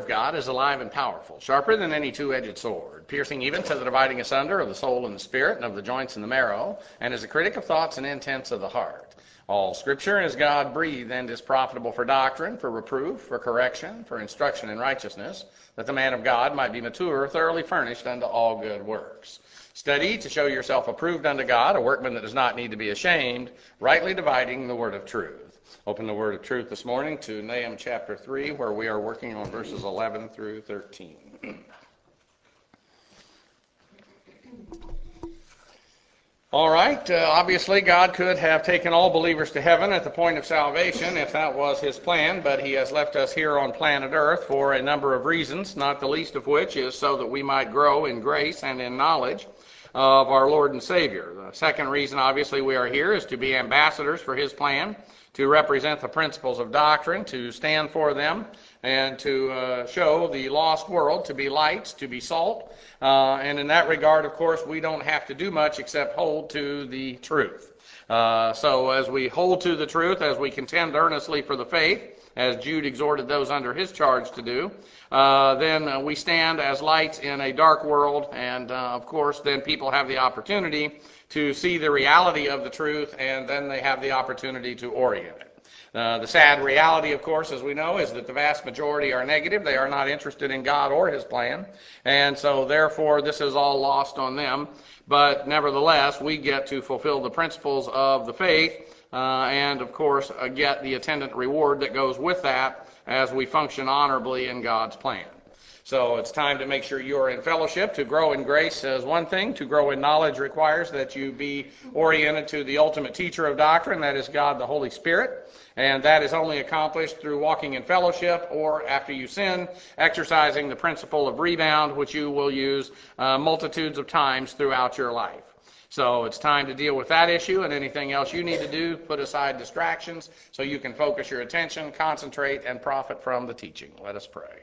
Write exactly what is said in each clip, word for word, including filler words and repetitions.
God is alive and powerful, sharper than any two-edged sword, piercing even to the dividing asunder of the soul and the spirit and of the joints and the marrow, and is a critic of thoughts and intents of the heart. All Scripture is God-breathed and is profitable for doctrine, for reproof, for correction, for instruction in righteousness, that the man of God might be mature, thoroughly furnished unto all good works. Study to show yourself approved unto God, a workman that does not need to be ashamed, rightly dividing the word of truth. Open the word of truth this morning to Nahum chapter three, where we are working on verses eleven through thirteen. All right, uh, obviously God could have taken all believers to heaven at the point of salvation if that was his plan, but he has left us here on planet Earth for a number of reasons, not the least of which is so that we might grow in grace and in knowledge of our Lord and Savior. The second reason, obviously, we are here is to be ambassadors for his plan, to represent the principles of doctrine, to stand for them, and to uh, show the lost world to be lights, to be salt. Uh, and in that regard, of course, we don't have to do much except hold to the truth. Uh, so as we hold to the truth, as we contend earnestly for the faith, as Jude exhorted those under his charge to do, uh, then uh, we stand as lights in a dark world, and uh, of course then people have the opportunity to see the reality of the truth, and then they have the opportunity to orient it. Uh, the sad reality, of course, as we know, is that the vast majority are negative. They are not interested in God or his plan, and so therefore this is all lost on them. But nevertheless, we get to fulfill the principles of the faith, uh, and of course uh, get the attendant reward that goes with that as we function honorably in God's plan. So it's time to make sure you are in fellowship. To grow in grace is one thing. To grow in knowledge requires that you be oriented to the ultimate teacher of doctrine, that is God the Holy Spirit. And that is only accomplished through walking in fellowship, or after you sin, exercising the principle of rebound, which you will use uh, multitudes of times throughout your life. So it's time to deal with that issue, and anything else you need to do, put aside distractions so you can focus your attention, concentrate, and profit from the teaching. Let us pray.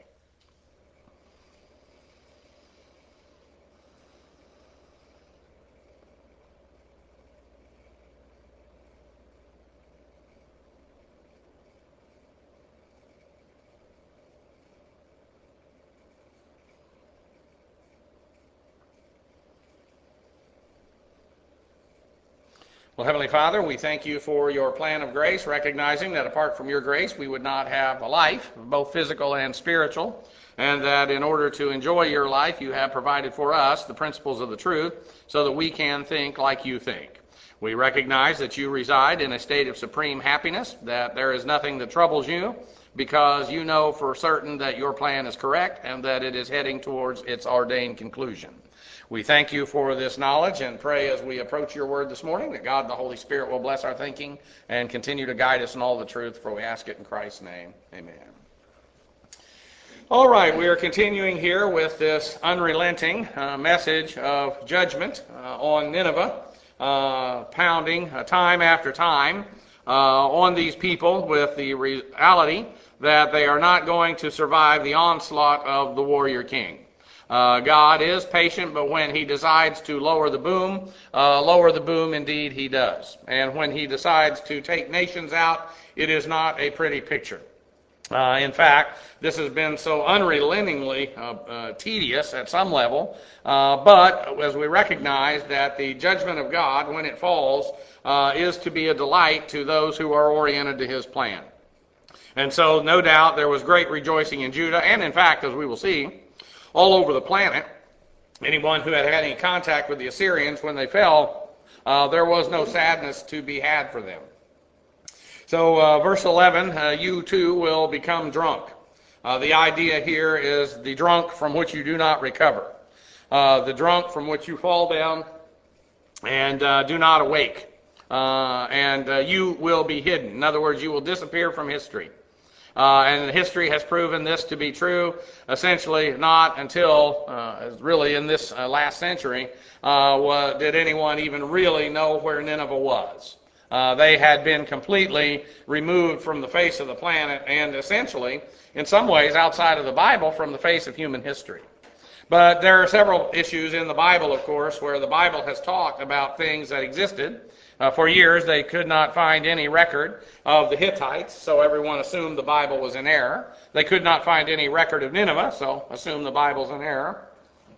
Well, Heavenly Father, we thank you for your plan of grace, recognizing that apart from your grace, we would not have a life, both physical and spiritual, and that in order to enjoy your life, you have provided for us the principles of the truth so that we can think like you think. We recognize that you reside in a state of supreme happiness, that there is nothing that troubles you, because you know for certain that your plan is correct and that it is heading towards its ordained conclusion. We thank you for this knowledge and pray as we approach your word this morning that God the Holy Spirit will bless our thinking and continue to guide us in all the truth, for we ask it in Christ's name. Amen. All right, we are continuing here with this unrelenting uh, message of judgment uh, on Nineveh, uh, pounding uh, time after time uh, on these people with the reality that they are not going to survive the onslaught of the warrior king. Uh, God is patient, but when he decides to lower the boom, uh, lower the boom indeed he does. And when he decides to take nations out, it is not a pretty picture. Uh, in fact, this has been so unrelentingly uh, uh, tedious at some level, uh, but as we recognize that the judgment of God, when it falls, uh, is to be a delight to those who are oriented to his plan. And so, no doubt, there was great rejoicing in Judah, and in fact, as we will see, all over the planet. Anyone who had had any contact with the Assyrians when they fell, uh, there was no sadness to be had for them. So uh, verse eleven, uh, you too will become drunk. Uh, the idea here is the drunk from which you do not recover. Uh, the drunk from which you fall down and uh, do not awake. Uh, and uh, you will be hidden. In other words, you will disappear from history. Uh, and history has proven this to be true, essentially not until, uh, really in this uh, last century, uh, did anyone even really know where Nineveh was. Uh, they had been completely removed from the face of the planet and essentially, in some ways, outside of the Bible, from the face of human history. But there are several issues in the Bible, of course, where the Bible has talked about things that existed Uh, for years, they could not find any record of the Hittites, so everyone assumed the Bible was in error. They could not find any record of Nineveh, so assumed the Bible's in error.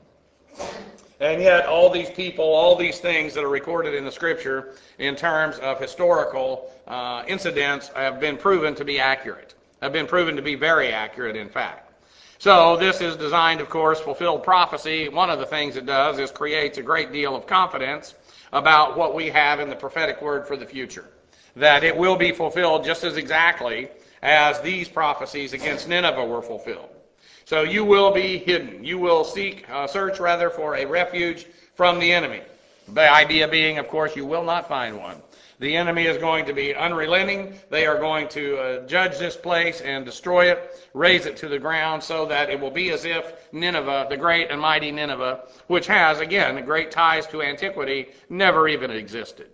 And yet, all these people, all these things that are recorded in the Scripture in terms of historical uh, incidents have been proven to be accurate, have been proven to be very accurate, in fact. So this is designed, of course, fulfilled prophecy. One of the things it does is creates a great deal of confidence about what we have in the prophetic word for the future, that it will be fulfilled just as exactly as these prophecies against Nineveh were fulfilled. So you will be hidden. You will seek, uh, search rather, for a refuge from the enemy. The idea being, of course, you will not find one. The enemy is going to be unrelenting. They are going to uh, judge this place and destroy it, raze it to the ground, so that it will be as if Nineveh, the great and mighty Nineveh, which has, again, great ties to antiquity, never even existed.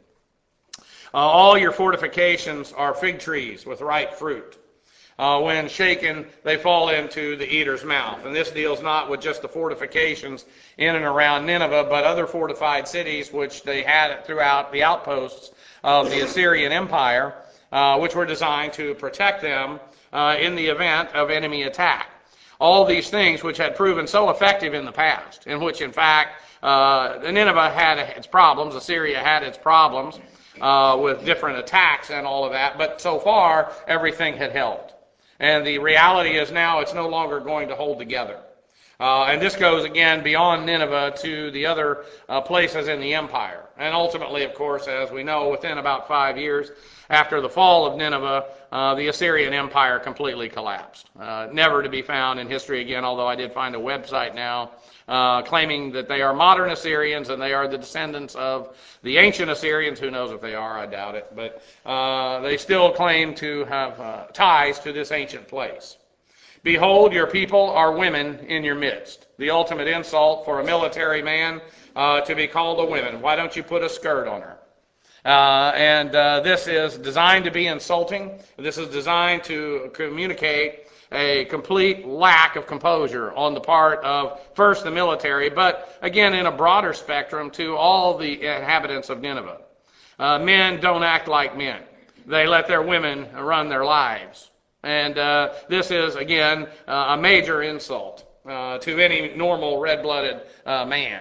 Uh, all your fortifications are fig trees with ripe fruit. Uh, when shaken, they fall into the eater's mouth. And this deals not with just the fortifications in and around Nineveh, but other fortified cities which they had throughout the outposts of the Assyrian Empire, uh, which were designed to protect them uh, in the event of enemy attack. All these things which had proven so effective in the past, in which, in fact, uh, Nineveh had its problems, Assyria had its problems uh, with different attacks and all of that, but so far, everything had held. And the reality is now it's no longer going to hold together. Uh, and this goes, again, beyond Nineveh to the other uh, places in the empire. And ultimately, of course, as we know, within about five years after the fall of Nineveh, uh, the Assyrian Empire completely collapsed. Uh, never to be found in history again, although I did find a website now uh, claiming that they are modern Assyrians and they are the descendants of the ancient Assyrians. Who knows if they are? I doubt it. But uh, they still claim to have uh, ties to this ancient place. Behold, your people are women in your midst. The ultimate insult for a military man uh, to be called a woman. Why don't you put a skirt on her? Uh, and uh, this is designed to be insulting. This is designed to communicate a complete lack of composure on the part of, first, the military, but again, in a broader spectrum, to all the inhabitants of Nineveh. Uh, men don't act like men. They let their women run their lives. And uh, this is, again, uh, a major insult uh, to any normal red-blooded uh, man.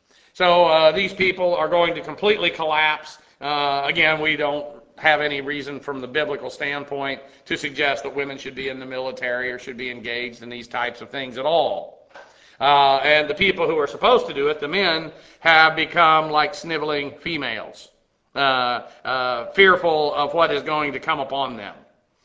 So uh, these people are going to completely collapse. Uh, again, we don't have any reason from the biblical standpoint to suggest that women should be in the military or should be engaged in these types of things at all. Uh, and the people who are supposed to do it, the men, have become like sniveling females, uh, uh, fearful of what is going to come upon them.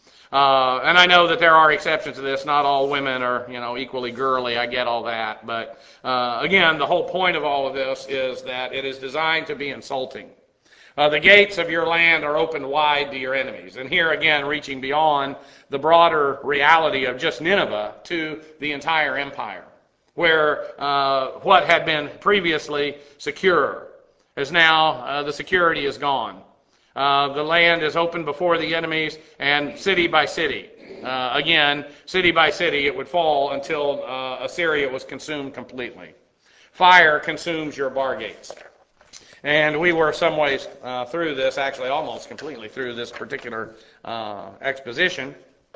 Uh, and I know that there are exceptions to this. Not all women are, you know, equally girly. I get all that. But uh, again, the whole point of all of this is that it is designed to be insulting. Uh, the gates of your land are opened wide to your enemies. And here again, reaching beyond the broader reality of just Nineveh to the entire empire, where uh, what had been previously secure is now, uh, the security is gone. Uh, the land is open before the enemies, and city by city. Uh, again, city by city, it would fall until uh, Assyria was consumed completely. Fire consumes your bar gates. And we were some ways uh, through this, actually almost completely through this particular uh, exposition.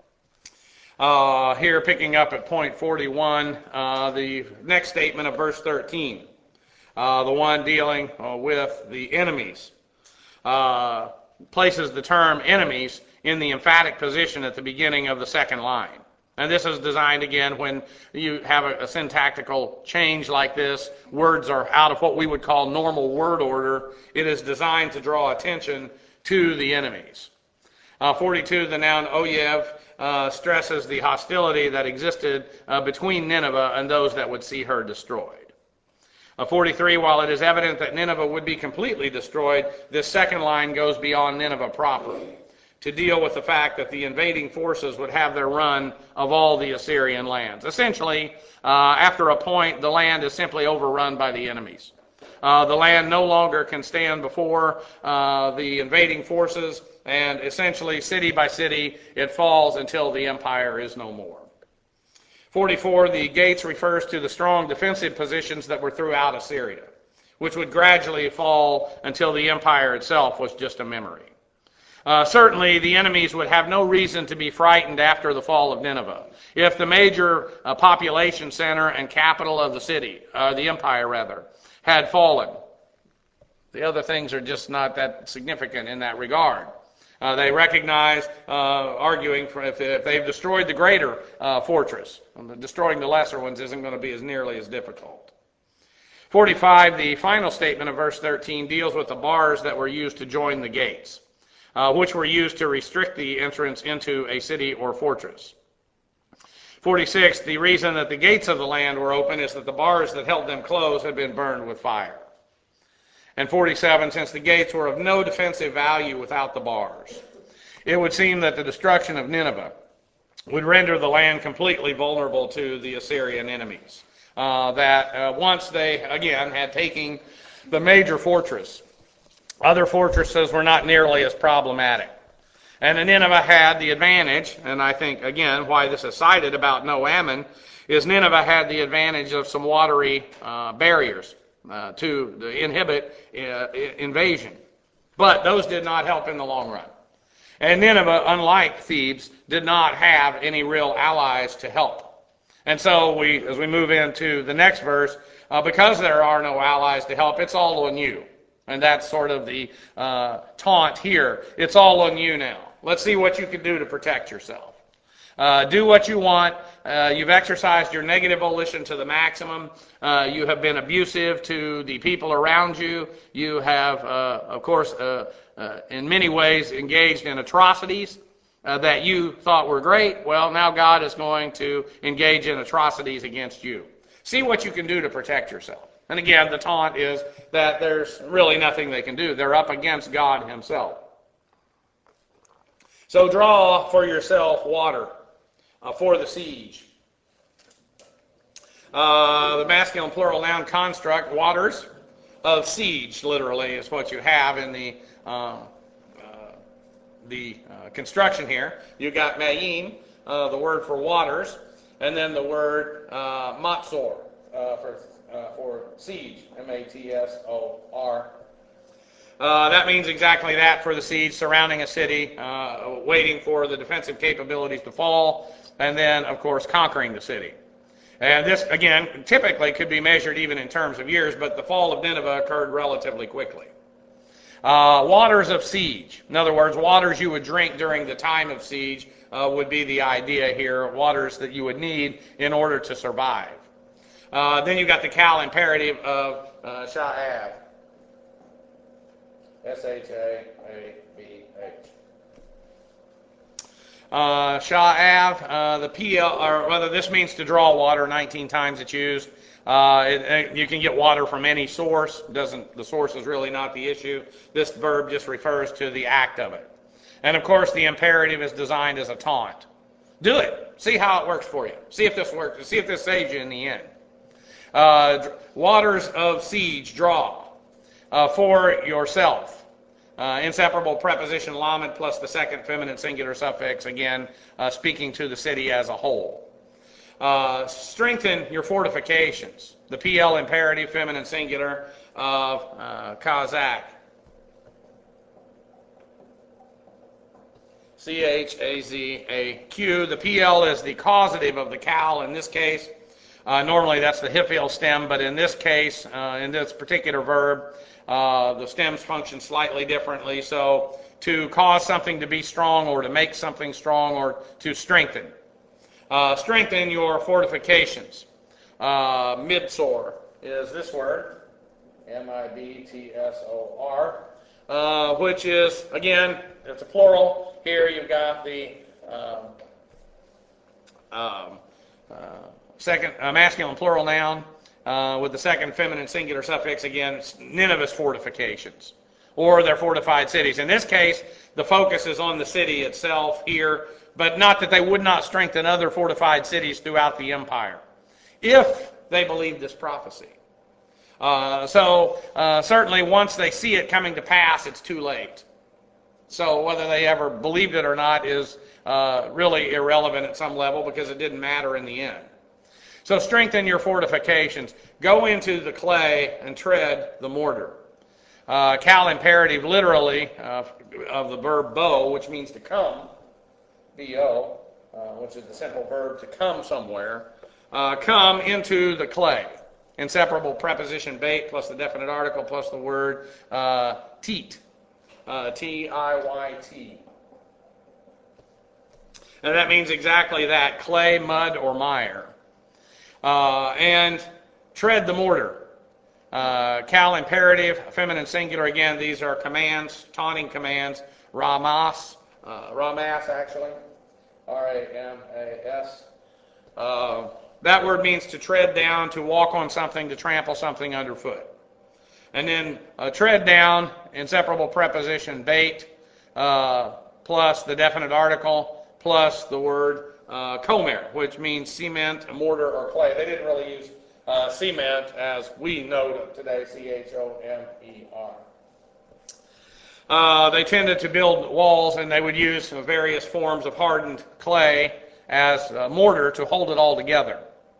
Uh, here, picking up at point forty-one, uh, the next statement of verse thirteen, uh, the one dealing uh, with the enemies. Uh, places the term enemies in the emphatic position at the beginning of the second line. And this is designed, again, when you have a, a syntactical change like this, words are out of what we would call normal word order. It is designed to draw attention to the enemies. Uh, forty-two, the noun oyev uh, stresses the hostility that existed uh, between Nineveh and those that would see her destroyed. Uh, forty-three, while it is evident that Nineveh would be completely destroyed, this second line goes beyond Nineveh proper to deal with the fact that the invading forces would have their run of all the Assyrian lands. Essentially, uh, after a point, the land is simply overrun by the enemies. Uh, the land no longer can stand before uh, the invading forces, and essentially, city by city, it falls until the empire is no more. forty-four, the gates refers to the strong defensive positions that were throughout Assyria, which would gradually fall until the empire itself was just a memory. Uh, certainly, the enemies would have no reason to be frightened after the fall of Nineveh. If the major uh, population center and capital of the city, uh, the empire rather, had fallen, the other things are just not that significant in that regard. Uh, they recognize, uh, arguing for if, if they've destroyed the greater uh, fortress, destroying the lesser ones isn't going to be as nearly as difficult. forty-five, the final statement of verse thirteen, deals with the bars that were used to join the gates, uh, which were used to restrict the entrance into a city or fortress. forty-six, the reason that the gates of the land were open is that the bars that held them closed had been burned with fire. And forty-seven, since the gates were of no defensive value without the bars, it would seem that the destruction of Nineveh would render the land completely vulnerable to the Assyrian enemies. Uh, that uh, once they, again, had taken the major fortress, other fortresses were not nearly as problematic. And Nineveh had the advantage, and I think, again, why this is cited about no Ammon, is Nineveh had the advantage of some watery uh, barriers uh, to inhibit uh, invasion. But those did not help in the long run. And Nineveh, unlike Thebes, did not have any real allies to help. And so we, as we move into the next verse, uh, because there are no allies to help, it's all on you. And that's sort of the uh, taunt here. It's all on you now. Let's see what you can do to protect yourself. Uh, do what you want. Uh, you've exercised your negative volition to the maximum. Uh, you have been abusive to the people around you. You have, uh, of course, uh, uh, in many ways engaged in atrocities uh, that you thought were great. Well, now God is going to engage in atrocities against you. See what you can do to protect yourself. And again, the taunt is that there's really nothing they can do. They're up against God himself. So draw for yourself water uh, for the siege. Uh, the masculine plural noun construct, waters of siege, literally, is what you have in the uh, uh, the uh, construction here. You've got ma'im, uh, the word for waters, and then the word uh, matsor uh, for uh, for siege, M A T S O R. Uh, that means exactly that, for the siege, surrounding a city, uh, waiting for the defensive capabilities to fall, and then, of course, conquering the city. And this, again, typically could be measured even in terms of years, but the fall of Nineveh occurred relatively quickly. Uh, waters of siege. In other words, waters you would drink during the time of siege uh, would be the idea here, waters that you would need in order to survive. Uh, then you've got the cal imperative of uh, sha'av. S H A A B H. Uh, sha'av, uh, the P L, or whether this means to draw water, nineteen times it's used. Uh, it, it, you can get water from any source. Doesn't the source is really not the issue. This verb just refers to the act of it. And of course, the imperative is designed as a taunt. Do it. See how it works for you. See if this works. See if this saves you in the end. Uh, waters of siege, draw. Uh, for yourself. Uh, inseparable preposition lamed plus the second feminine singular suffix, again, uh, speaking to the city as a whole. Uh, strengthen your fortifications. The P L imperative, feminine singular, of uh, Kazakh. C H A Z A Q. The P L is the causative of the cal in this case. Uh, normally that's the hifil stem, but in this case, uh, in this particular verb, uh, the stems function slightly differently. So to cause something to be strong, or to make something strong, or to strengthen. Uh, strengthen your fortifications. Uh, midsor is this word, M I B T S O R, uh, which is, again, it's a plural. Here you've got the um, um, uh, second uh, masculine plural noun uh, with the second feminine singular suffix, again, Nineveh's fortifications, or their fortified cities. In this case, the focus is on the city itself here, but not that they would not strengthen other fortified cities throughout the empire, if they believed this prophecy. Uh, so uh, certainly once they see it coming to pass, it's too late. So whether they ever believed it or not is uh, really irrelevant at some level, because it didn't matter in the end. So strengthen your fortifications. Go into the clay and tread the mortar. Uh, cal imperative, literally, uh, of the verb bow, which means to come, B O, uh, which is the simple verb to come somewhere. Uh, come into the clay. Inseparable preposition bait plus the definite article plus the word uh, teat, uh, T I Y T. And that means exactly that, clay, mud, or mire. Uh, and tread the mortar. Uh, cal imperative, feminine singular. Again, these are commands, taunting commands. Ramas, uh, ramas actually, R A M A S. Uh, that word means to tread down, to walk on something, to trample something underfoot. And then uh, tread down, inseparable preposition bait, uh, plus the definite article, plus the word uh, comer, which means cement, mortar, or clay. They didn't really use uh, cement as we know today, C H O M E R. Uh, they tended to build walls, and they would use various forms of hardened clay as a mortar to hold it all together.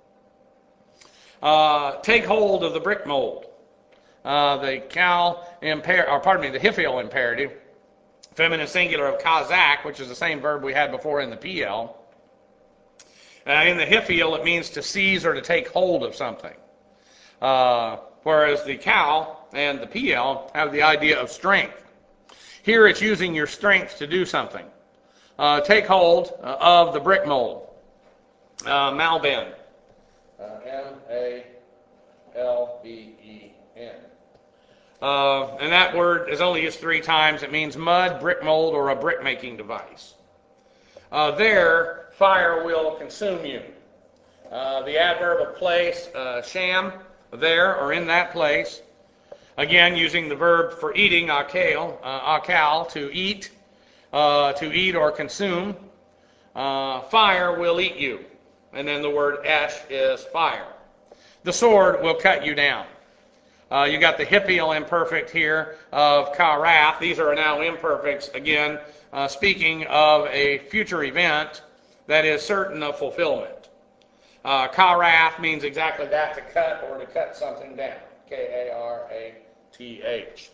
Uh, take hold of the brick mold. Uh, the cal imper- or pardon me, the hiphil imperative, feminine singular of kazak, which is the same verb we had before in the P L. Uh, in the hiphil, it means to seize or to take hold of something. Uh, whereas the cal and the P L have the idea of strength. Here it's using your strength to do something. Uh, take hold uh, of the brick mold. Uh, Malben. Uh, M A L B E N. Uh, and that word is only used three times. It means mud, brick mold, or a brick-making device. Uh, there, fire will consume you. Uh, the adverb of place, uh, sham, there or in that place. Again, using the verb for eating, akal, uh, akal, to eat, uh, to eat or consume. Uh, fire will eat you. And then the word esh is fire. The sword will cut you down. Uh, you got the hiphil imperfect here of karath. These are now imperfects, again, uh, speaking of a future event that is certain of fulfillment. Uh, karath means exactly that, to cut or to cut something down. K A R A T H.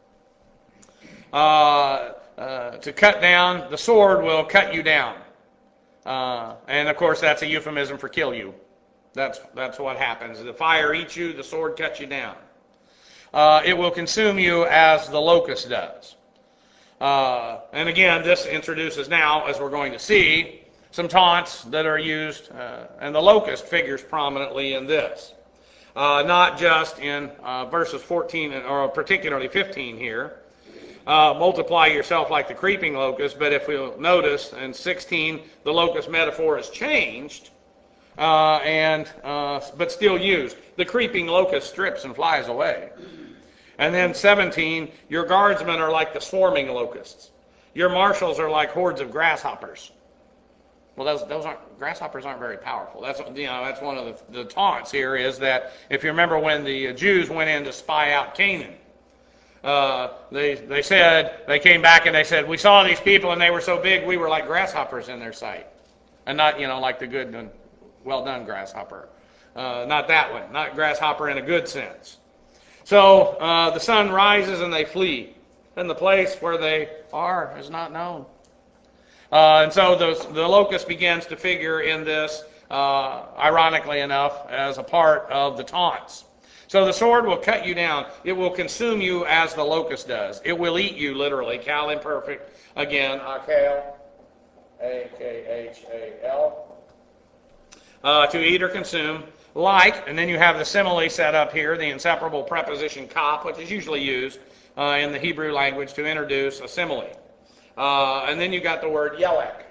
Uh, uh, to cut down, the sword will cut you down. Uh, and, of course, that's a euphemism for kill you. That's, that's what happens. The fire eats you, the sword cuts you down. Uh, it will consume you as the locust does. Uh, and again, this introduces now, as we're going to see, some taunts that are used, uh, and the locust figures prominently in this. Uh, not just in uh, verses fourteen, or particularly fifteen here, uh, multiply yourself like the creeping locust, but if we'll notice in sixteen, the locust metaphor is changed, uh, and uh, but still used. The creeping locust strips and flies away. And then seventeen, your guardsmen are like the swarming locusts. Your marshals are like hordes of grasshoppers. Well, those those aren't grasshoppers aren't very powerful. That's you know that's one of the, the taunts here is that if you remember when the Jews went in to spy out Canaan, uh, they they said they came back and they said we saw these people and they were so big we were like grasshoppers in their sight, and not you know like the good and well done grasshopper, uh, not that one, not grasshopper in a good sense. So uh, the sun rises and they flee, and the place where they are is not known. Uh, and so those, the locust begins to figure in this, uh, ironically enough, as a part of the taunts. So the sword will cut you down. It will consume you as the locust does. It will eat you, literally. Cal imperfect, again, akal, A K H A L. Uh, to eat or consume. Like, and then you have the simile set up here, the inseparable preposition kop, which is usually used uh, in the Hebrew language to introduce a simile. Uh, and then you got the word yelek.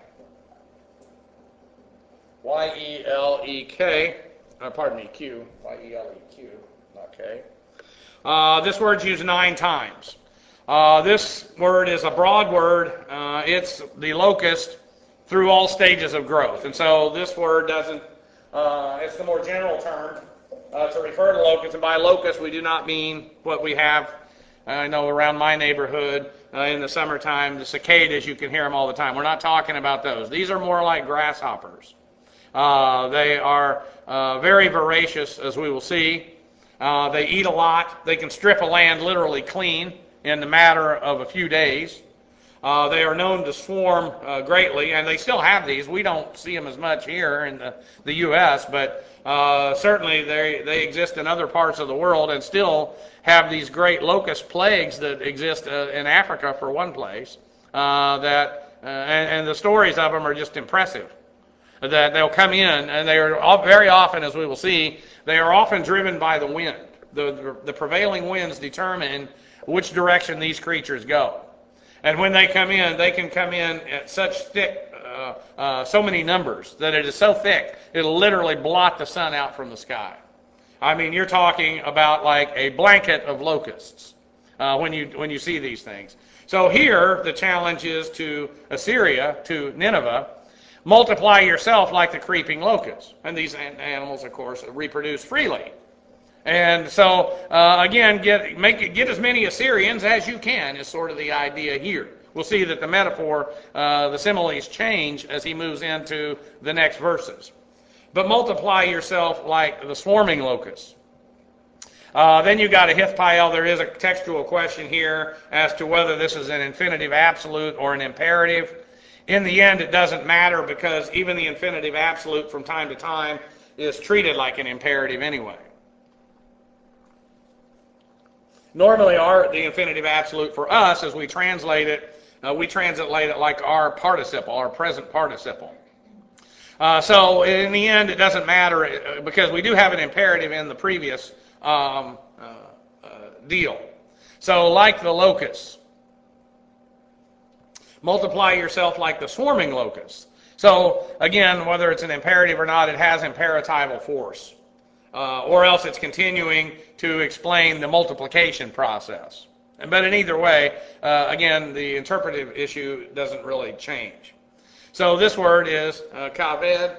Y E L E K, uh, pardon me, Q, Y E L E Q, not K. Uh, this word's used nine times. Uh, this word is a broad word. Uh, it's the locust through all stages of growth. And so this word doesn't, uh, it's the more general term uh, to refer to locusts. And by locust, we do not mean what we have, I know around my neighborhood uh, in the summertime, the cicadas, you can hear them all the time. We're not talking about those. These are more like grasshoppers. Uh, they are uh, very voracious, as we will see. Uh, they eat a lot. They can strip a land literally clean in the matter of a few days. Uh, they are known to swarm uh, greatly, and they still have these. We don't see them as much here in the, the U S, but uh, certainly they, they exist in other parts of the world and still have these great locust plagues that exist uh, in Africa, for one place, uh, that, uh, and, and the stories of them are just impressive. That they'll come in, and they are all, very often, as we will see, they are often driven by the wind. The, the, the prevailing winds determine which direction these creatures go. And when they come in, they can come in at such thick, uh, uh, so many numbers, that it is so thick, it'll literally blot the sun out from the sky. I mean, you're talking about like a blanket of locusts uh, when you when you see these things. So here, the challenge is to Assyria, to Nineveh, multiply yourself like the creeping locust. And these animals, of course, reproduce freely. And so, uh, again, get make get as many Assyrians as you can is sort of the idea here. We'll see that the metaphor, uh, the similes change as he moves into the next verses. But multiply yourself like the swarming locusts. Uh, then you've got a Hithpael. There is a textual question here as to whether this is an infinitive absolute or an imperative. In the end, it doesn't matter, because even the infinitive absolute from time to time is treated like an imperative anyway. Normally, our the infinitive absolute for us, as we translate it, uh, we translate it like our participle, our present participle. Uh, so in the end, it doesn't matter, because we do have an imperative in the previous um, uh, uh, deal. So like the locusts, multiply yourself like the swarming locusts. So again, whether it's an imperative or not, it has imperatival force. Uh, or else it's continuing to explain the multiplication process. But in either way, uh, again, the interpretive issue doesn't really change. So this word is uh, kaved,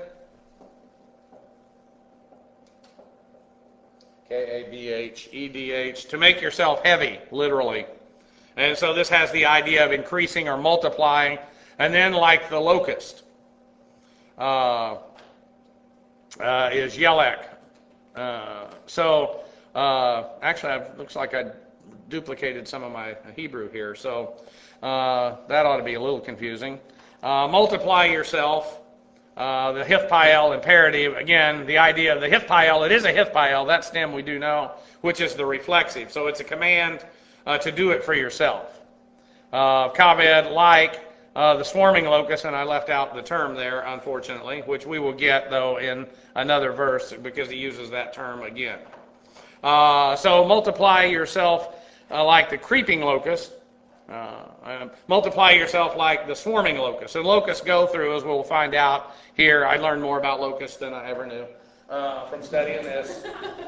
K A B H E D H, to make yourself heavy, literally. And so this has the idea of increasing or multiplying. And then like the locust uh, uh, is yelek. Uh, so, uh, actually, it looks like I duplicated some of my Hebrew here, so uh, that ought to be a little confusing. Uh, multiply yourself, uh, the Hithpael imperative. Again, the idea of the Hithpael, it is a Hithpael, that stem we do know, which is the reflexive. So it's a command uh, to do it for yourself. Uh, Kaved, like uh, the swarming locust, and I left out the term there, unfortunately, which we will get, though, in another verse, because he uses that term again. Uh, so multiply yourself uh, like the creeping locust. Uh, uh, multiply yourself like the swarming locust. And locusts go through, as we'll find out here. I learned more about locusts than I ever knew uh, from studying this.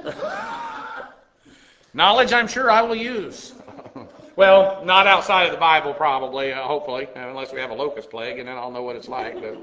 Knowledge I'm sure I will use. Well, not outside of the Bible, probably, uh, hopefully, unless we have a locust plague, and then I'll know what it's like. But,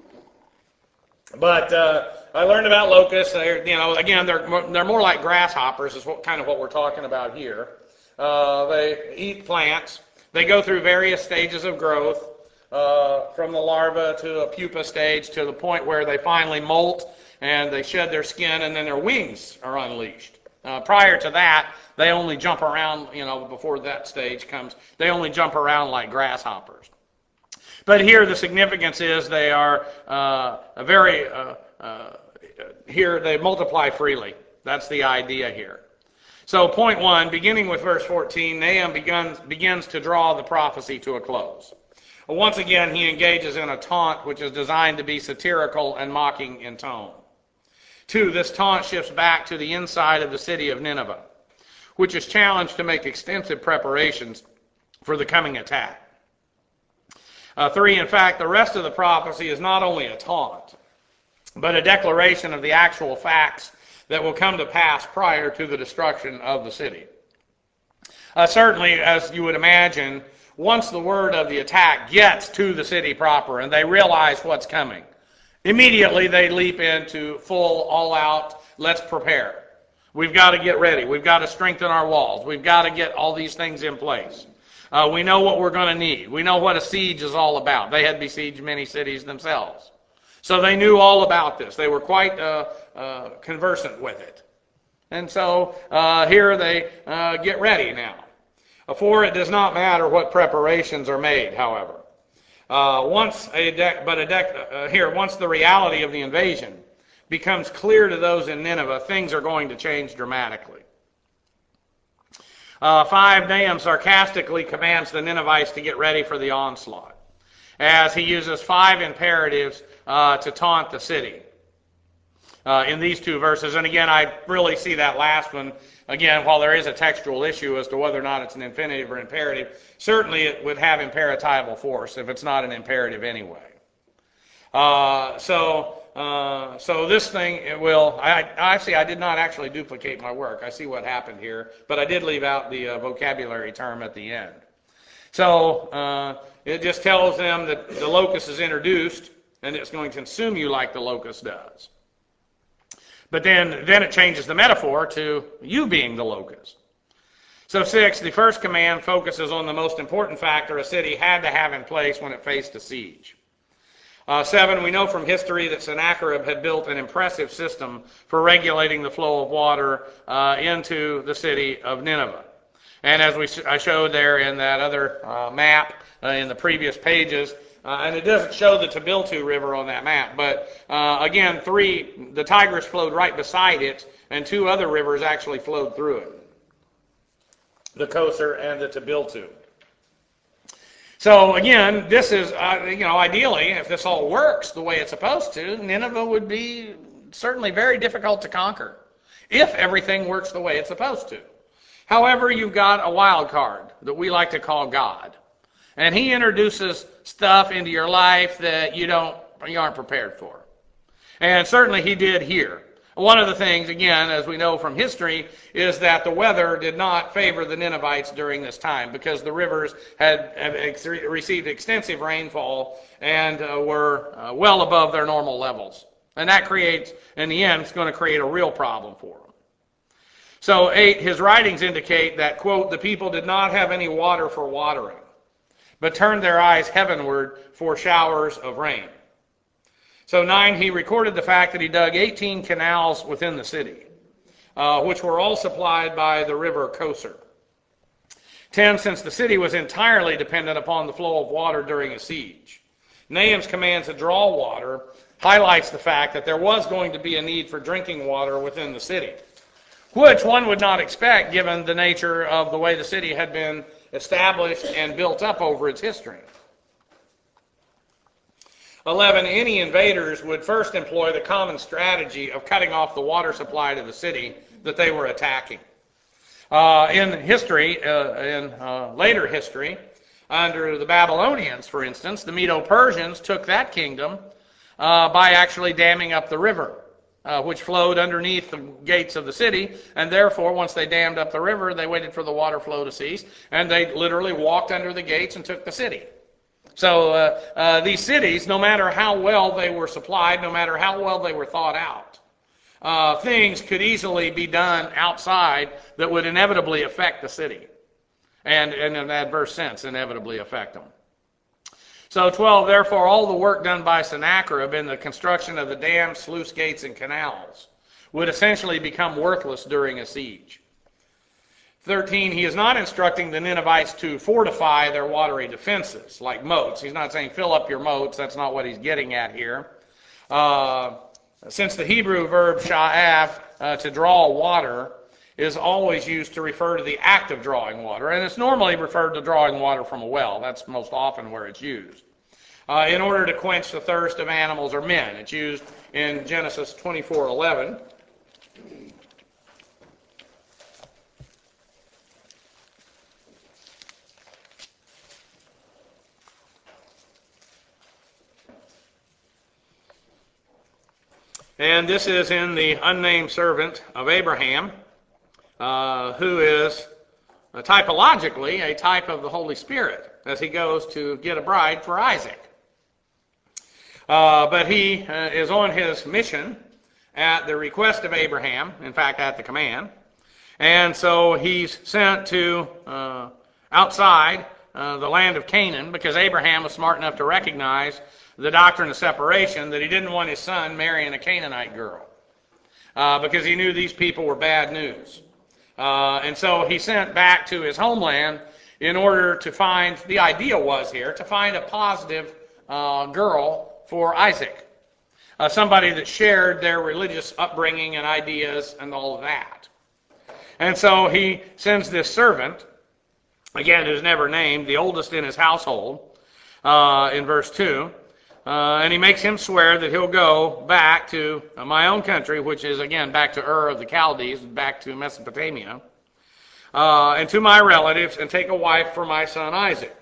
but uh, I learned about locusts. They're, you know, again, they're more, they're more like grasshoppers, is what, kind of what we're talking about here. Uh, they eat plants. They go through various stages of growth, uh, from the larva to a pupa stage to the point where they finally molt and they shed their skin, and then their wings are unleashed. Uh, prior to that, they only jump around, you know, before that stage comes, they only jump around like grasshoppers. But here the significance is they are uh, a very, uh, uh, here they multiply freely. That's the idea here. So point one, beginning with verse fourteen, Nahum begins, begins to draw the prophecy to a close. Once again, he engages in a taunt which is designed to be satirical and mocking in tone. Two, this taunt shifts back to the inside of the city of Nineveh, which is challenged to make extensive preparations for the coming attack. Uh, three, in fact, the rest of the prophecy is not only a taunt, but a declaration of the actual facts that will come to pass prior to the destruction of the city. Uh, certainly, as you would imagine, once the word of the attack gets to the city proper and they realize what's coming, immediately they leap into full, all-out, let's prepare. We've got to get ready. We've got to strengthen our walls. We've got to get all these things in place. Uh, we know what we're going to need. We know what a siege is all about. They had besieged many cities themselves. So they knew all about this. They were quite uh, uh, conversant with it. And so uh, here they uh, get ready now. For it does not matter what preparations are made, however. Uh, once a dec- but a dec- uh, here, once the reality of the invasion becomes clear to those in Nineveh, things are going to change dramatically. Uh, five, Nahum sarcastically commands the Ninevites to get ready for the onslaught, as he uses five imperatives uh, to taunt the city uh, in these two verses. And again, I really see that last one, again, while there is a textual issue as to whether or not it's an infinitive or imperative, certainly it would have imperatival force if it's not an imperative anyway. Uh, so, uh, so this thing, it will, I, I see I did not actually duplicate my work. I see what happened here, but I did leave out the uh, vocabulary term at the end. So, uh, it just tells them that the locust is introduced, and it's going to consume you like the locust does. But then, then it changes the metaphor to you being the locust. So six, the first command focuses on the most important factor a city had to have in place when it faced a siege. Uh, seven, we know from history that Sennacherib had built an impressive system for regulating the flow of water uh, into the city of Nineveh. And as we I showed there in that other uh, map uh, in the previous pages, uh, and it doesn't show the Tabiltu River on that map, but uh, again, three, the Tigris flowed right beside it, and two other rivers actually flowed through it, the Kosar and the Tabiltu. So again, this is, uh, you know, ideally, if this all works the way it's supposed to, Nineveh would be certainly very difficult to conquer, if everything works the way it's supposed to. However, you've got a wild card that we like to call God. And he introduces stuff into your life that you don't, you aren't prepared for. And certainly he did here. One of the things, again, as we know from history, is that the weather did not favor the Ninevites during this time because the rivers had, had ex- received extensive rainfall and uh, were uh, well above their normal levels. And that creates, in the end, it's going to create a real problem for them. So eight, his writings indicate that, quote, the people did not have any water for watering, but turned their eyes heavenward for showers of rain. So nine, he recorded the fact that he dug eighteen canals within the city, uh, which were all supplied by the river Kosar. ten, since the city was entirely dependent upon the flow of water during a siege, Nahum's commands to draw water highlights the fact that there was going to be a need for drinking water within the city, which one would not expect given the nature of the way the city had been established and built up over its history. eleven, any invaders would first employ the common strategy of cutting off the water supply to the city that they were attacking. Uh, in history, uh, in uh, later history, under the Babylonians, for instance, the Medo-Persians took that kingdom uh, by actually damming up the river, Uh, which flowed underneath the gates of the city, and therefore, once they dammed up the river, they waited for the water flow to cease, and they literally walked under the gates and took the city. So uh, uh, these cities, no matter how well they were supplied, no matter how well they were thought out, uh, things could easily be done outside that would inevitably affect the city, and in an adverse sense, inevitably affect them. So twelve, therefore, all the work done by Sennacherib in the construction of the dams, sluice gates, and canals would essentially become worthless during a siege. thirteen, he is not instructing the Ninevites to fortify their watery defenses, like moats. He's not saying fill up your moats. That's not what he's getting at here. Uh, since the Hebrew verb sha'af, uh, to draw water, is always used to refer to the act of drawing water, and it's normally referred to drawing water from a well. That's most often where it's used. Uh, in order to quench the thirst of animals or men. It's used in Genesis twenty-four eleven. And this is in the unnamed servant of Abraham, uh, who is uh, typologically a type of the Holy Spirit as he goes to get a bride for Isaac. Uh, but he uh, is on his mission at the request of Abraham, in fact, at the command. And so he's sent to uh, outside uh, the land of Canaan because Abraham was smart enough to recognize the doctrine of separation, that he didn't want his son marrying a Canaanite girl uh, because he knew these people were bad news. Uh, and so he sent back to his homeland in order to find, the idea was here, to find a positive uh, girl for Isaac. Uh, somebody that shared their religious upbringing and ideas and all of that. And so he sends this servant, again, who's never named, the oldest in his household, uh, in verse two, uh, and he makes him swear that he'll go back to uh, my own country, which is, again, back to Ur of the Chaldees, back to Mesopotamia, uh, and to my relatives, and take a wife for my son Isaac.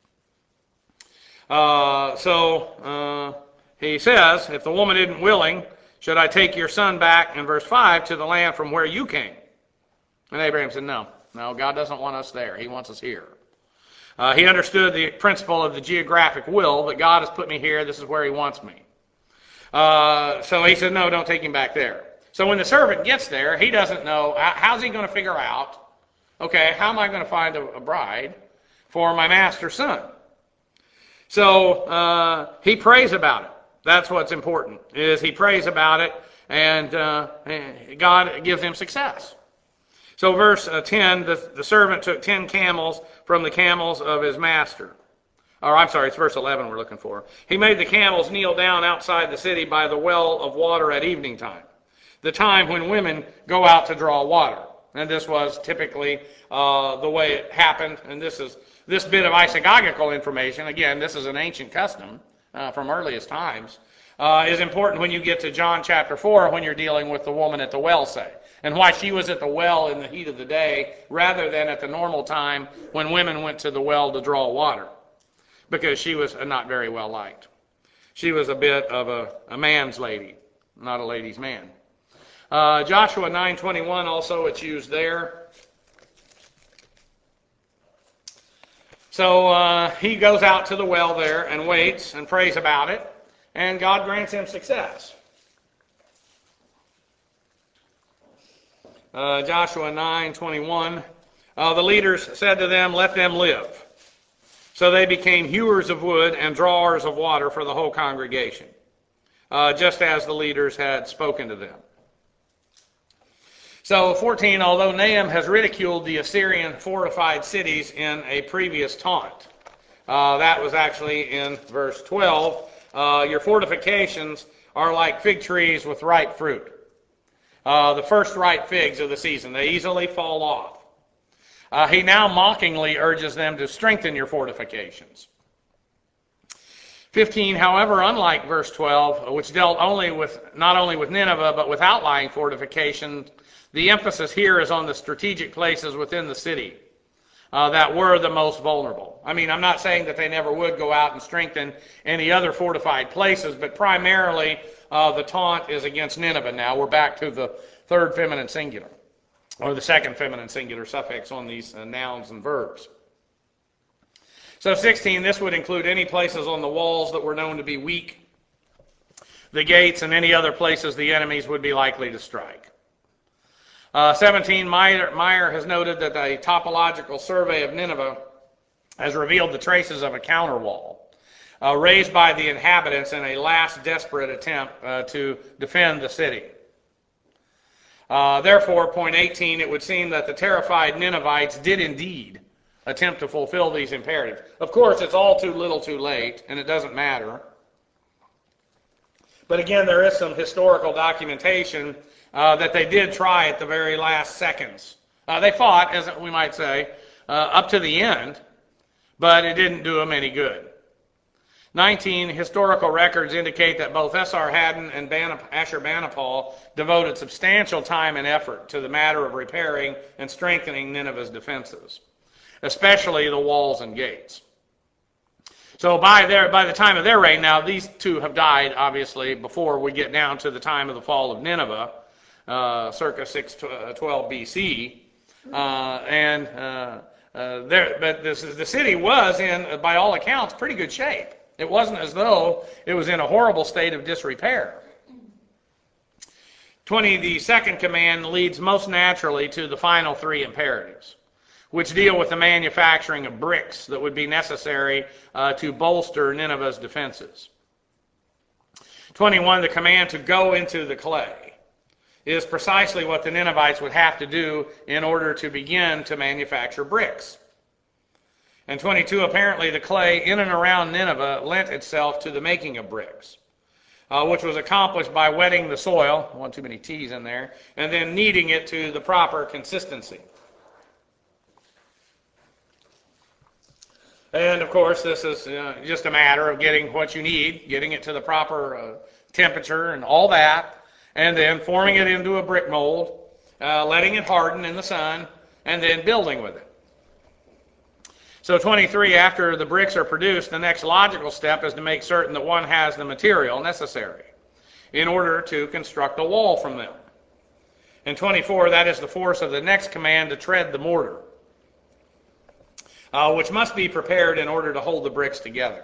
Uh, so uh, he says, if the woman isn't willing, should I take your son back, in verse five, to the land from where you came? And Abraham said, no, no, God doesn't want us there. He wants us here. Uh, he understood the principle of the geographic will, that God has put me here, this is where he wants me. Uh, so he said, no, don't take him back there. So when the servant gets there, he doesn't know, how's he going to figure out, okay, how am I going to find a, a bride for my master's son? So uh, he prays about it. That's what's important, is he prays about it, and uh, God gives him success. So verse uh, ten, the, the servant took ten camels from the camels of his master. Or I'm sorry, it's verse eleven we're looking for. He made the camels kneel down outside the city by the well of water at evening time, the time when women go out to draw water. And this was typically uh, the way it happened. And this is this bit of isagogical information. Again, this is an ancient custom uh, from earliest times. Uh, is important when you get to John chapter four, when you're dealing with the woman at the well, say, and why she was at the well in the heat of the day rather than at the normal time when women went to the well to draw water, because she was not very well liked. She was a bit of a, a man's lady, not a lady's man. Uh, Joshua nine twenty-one, also it's used there. So uh, he goes out to the well there and waits and prays about it, and God grants him success. Uh, Joshua nine twenty-one, uh, the leaders said to them, let them live. So they became hewers of wood and drawers of water for the whole congregation, uh, just as the leaders had spoken to them. So fourteen, although Nahum has ridiculed the Assyrian fortified cities in a previous taunt, uh, that was actually in verse twelve, uh, your fortifications are like fig trees with ripe fruit. Uh, the first ripe figs of the season, they easily fall off. Uh, he now mockingly urges them to strengthen your fortifications. fifteen, however, unlike verse twelve, which dealt only with not only with Nineveh, but with outlying fortifications, the emphasis here is on the strategic places within the city uh, that were the most vulnerable. I mean, I'm not saying that they never would go out and strengthen any other fortified places, but primarily uh, the taunt is against Nineveh now. We're back to the third feminine singular, or the second feminine singular suffix on these uh, nouns and verbs. So sixteen, this would include any places on the walls that were known to be weak, the gates, and any other places the enemies would be likely to strike. Uh, seventeen, Meyer, Meyer has noted that a topological survey of Nineveh has revealed the traces of a counterwall uh, raised by the inhabitants in a last desperate attempt uh, to defend the city. Uh, therefore, point eighteen, it would seem that the terrified Ninevites did indeed attempt to fulfill these imperatives. Of course, it's all too little too late, and it doesn't matter. But again, there is some historical documentation uh, that they did try at the very last seconds. Uh, they fought, as we might say, uh, up to the end, but it didn't do them any good. nineteen, historical records indicate that both Esarhaddon and Ashurbanipal devoted substantial time and effort to the matter of repairing and strengthening Nineveh's defenses, especially the walls and gates. So by their, by the time of their reign, now these two have died, obviously, before we get down to the time of the fall of Nineveh, uh, circa six twelve B C, uh, and uh, uh, there, but this, the city was in, by all accounts, pretty good shape. It wasn't as though it was in a horrible state of disrepair. twenty, the second command leads most naturally to the final three imperatives, which deal with the manufacturing of bricks that would be necessary uh, to bolster Nineveh's defenses. twenty-one, the command to go into the clay is precisely what the Ninevites would have to do in order to begin to manufacture bricks. And twenty-two, apparently the clay in and around Nineveh lent itself to the making of bricks, uh, which was accomplished by wetting the soil, I want too many T's in there, and then kneading it to the proper consistency. And of course, this is uh, just a matter of getting what you need, getting it to the proper uh, temperature and all that, and then forming it into a brick mold, uh, letting it harden in the sun, and then building with it. So twenty-three, after the bricks are produced, the next logical step is to make certain that one has the material necessary in order to construct a wall from them. And twenty-four, that is the force of the next command to tread the mortar, uh, which must be prepared in order to hold the bricks together.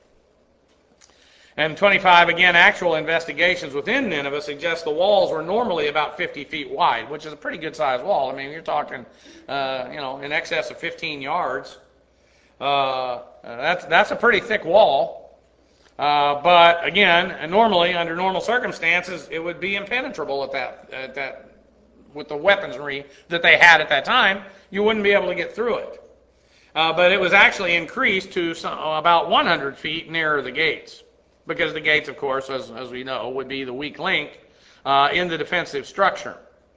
And twenty-five, again, actual investigations within Nineveh suggest the walls were normally about fifty feet wide, which is a pretty good sized wall. I mean, you're talking, uh, you know, in excess of fifteen yards. Uh, that's that's a pretty thick wall. Uh, but again, normally under normal circumstances, it would be impenetrable at that at that with the weaponry that they had at that time. You wouldn't be able to get through it. Uh, but it was actually increased to some, about one hundred feet nearer the gates, because the gates, of course, as, as we know, would be the weak link uh, in the defensive structure.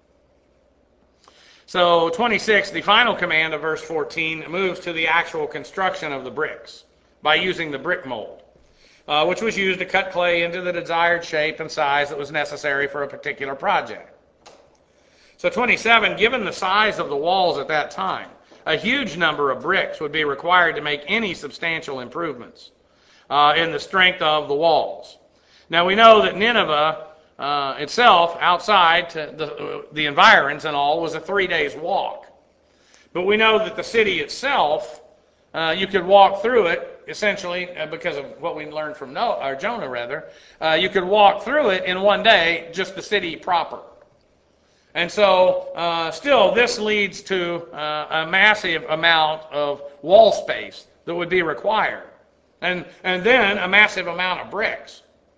So twenty-six, the final command of verse fourteen, moves to the actual construction of the bricks by using the brick mold, uh, which was used to cut clay into the desired shape and size that was necessary for a particular project. So twenty-seven, given the size of the walls at that time, a huge number of bricks would be required to make any substantial improvements uh, in the strength of the walls. Now we know that Nineveh uh, itself, outside to the, the environs and all, was a three days walk. But we know that the city itself, uh, you could walk through it, essentially, uh, because of what we learned from Noah, or Jonah rather, uh, you could walk through it in one day, just the city proper. And so, uh, still, this leads to uh, a massive amount of wall space that would be required. And, and then a massive amount of bricks.